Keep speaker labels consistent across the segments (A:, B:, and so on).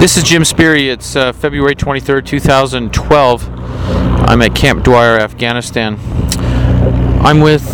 A: This is Jim Speary. It's February 23rd, 2012. I'm at Camp Dwyer, Afghanistan. I'm with,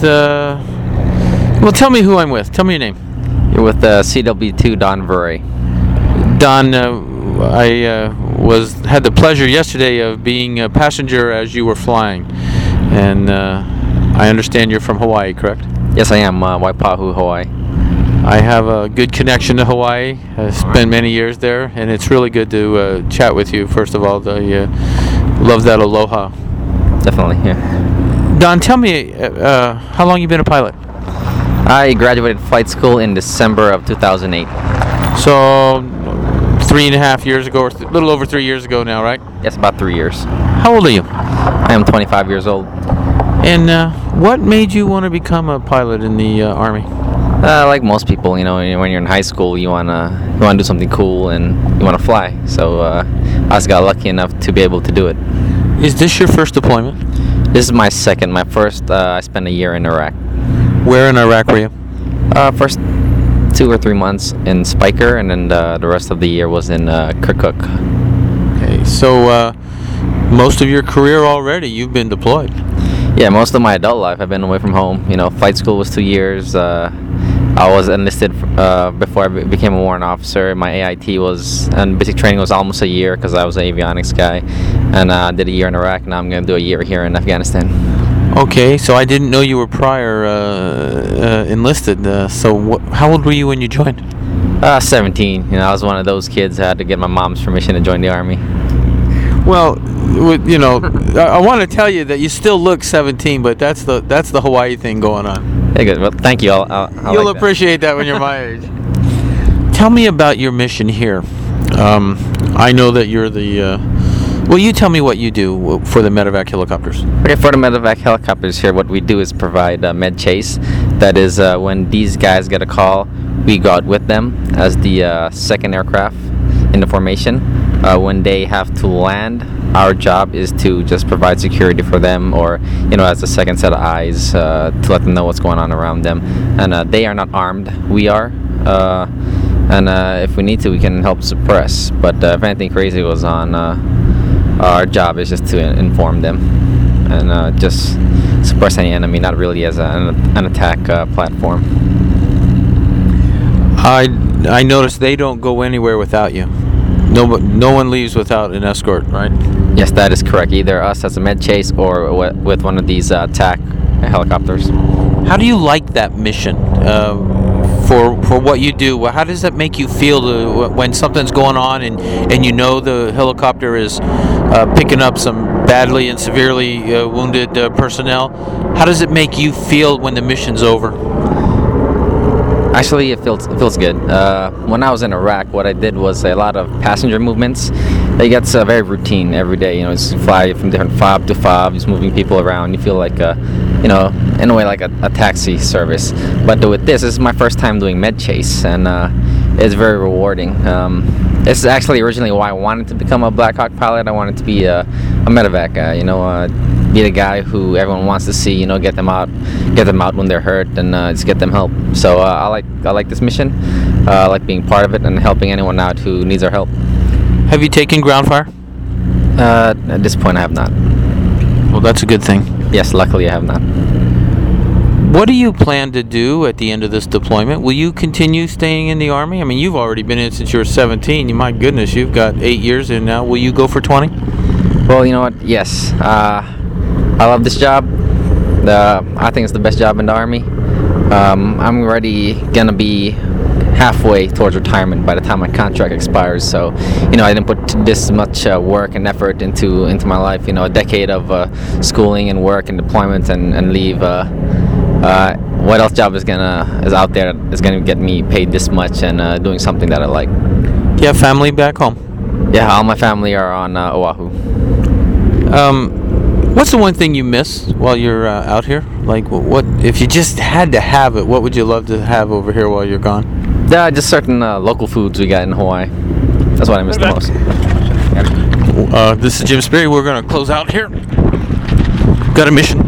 A: well, tell me who I'm with. Tell me your name.
B: You're with CW2 Don Verre.
A: Don, I had the pleasure yesterday of being a passenger as you were flying. And I understand you're from Hawaii, correct?
B: Yes, I am. Waipahu, Hawaii.
A: I have a good connection to Hawaii. I spent many years there, and it's really good to chat with you. First of all, I love that aloha.
B: Definitely, yeah.
A: Don, tell me, how long you been a pilot?
B: I graduated flight school in December of 2008.
A: So, 3.5 years ago, or a little over 3 years ago now, right?
B: Yes, about 3 years.
A: How old are you?
B: I am 25 years old.
A: And what made you want to become a pilot in the Army?
B: Like most people, you know, when you're in high school, you wanna do something cool and you wanna fly. So I just got lucky enough to be able to do it.
A: Is this your first deployment?
B: This is my second. My first, I spent a year in Iraq.
A: Where in Iraq were you?
B: First 2 or 3 months in Spiker, and then the rest of the year was in Kirkuk.
A: Okay, so most of your career already, you've been deployed.
B: Yeah, most of my adult life I've been away from home. You know, flight school was 2 years. I was enlisted before I became a warrant officer. My AIT and basic training was almost a year because I was an avionics guy. And I did a year in Iraq. Now I'm going to do a year here in Afghanistan.
A: Okay, so I didn't know you were prior enlisted. How old were you when you joined?
B: 17. You know, I was one of those kids that had to get my mom's permission to join the Army.
A: Well, you know, I want to tell you that you still look 17, but that's the Hawaii thing going on.
B: Yeah, good. Well, thank you.
A: You'll like appreciate that when you're my age. Tell me about your mission here. I know that you're the... well, you tell me what you do for the medevac helicopters.
B: Okay, for the medevac helicopters here, what we do is provide med chase. That is, when these guys get a call, we go out with them as the second aircraft in the formation. When they have to land, our job is to just provide security for them, or, you know, as a second set of eyes to let them know what's going on around them. And they are not armed. We are. And if we need to, we can help suppress. But if anything crazy goes on, our job is just to inform them and just suppress any enemy, not really as an attack platform.
A: I noticed they don't go anywhere without you. No one leaves without an escort, right?
B: Yes, that is correct. Either us as a med chase or with one of these attack helicopters.
A: How do you like that mission? For what you do, how does that make you feel when something's going on and you know the helicopter is picking up some badly and severely wounded personnel? How does it make you feel when the mission's over?
B: Actually, it feels good. When I was in Iraq, what I did was a lot of passenger movements. It gets very routine every day. You know, just fly from different fob to fob, just moving people around. You feel like, you know, in a way like a taxi service. But with this is my first time doing med chase, and it's very rewarding. It's actually originally why I wanted to become a Black Hawk pilot. I wanted to be a medevac guy. You know, be the guy who everyone wants to see. You know, get them out when they're hurt, and just get them help. So I like this mission. I like being part of it and helping anyone out who needs our help.
A: Have you taken ground fire?
B: At this point, I have not.
A: Well, that's a good thing.
B: Yes, luckily I have not.
A: What do you plan to do at the end of this deployment? Will you continue staying in the Army? I mean, you've already been in since you were 17. My goodness, you've got 8 years in now. Will you go for 20?
B: Well, you know what? Yes. I love this job. I think it's the best job in the Army. I'm already going to be halfway towards retirement by the time my contract expires. So, you know, I didn't put this much work and effort into my life. You know, a decade of schooling and work and deployment and leave. What else job is out there that is gonna get me paid this much and doing something that I like?
A: Do you have family back home?
B: Yeah, all my family are on Oahu.
A: What's the one thing you miss while you're out here? Like, what if you just had to have it? What would you love to have over here while you're gone?
B: Yeah, just certain local foods we got in Hawaii. That's what I miss the most.
A: This is Jim Speary. We're gonna close out here. Got a mission.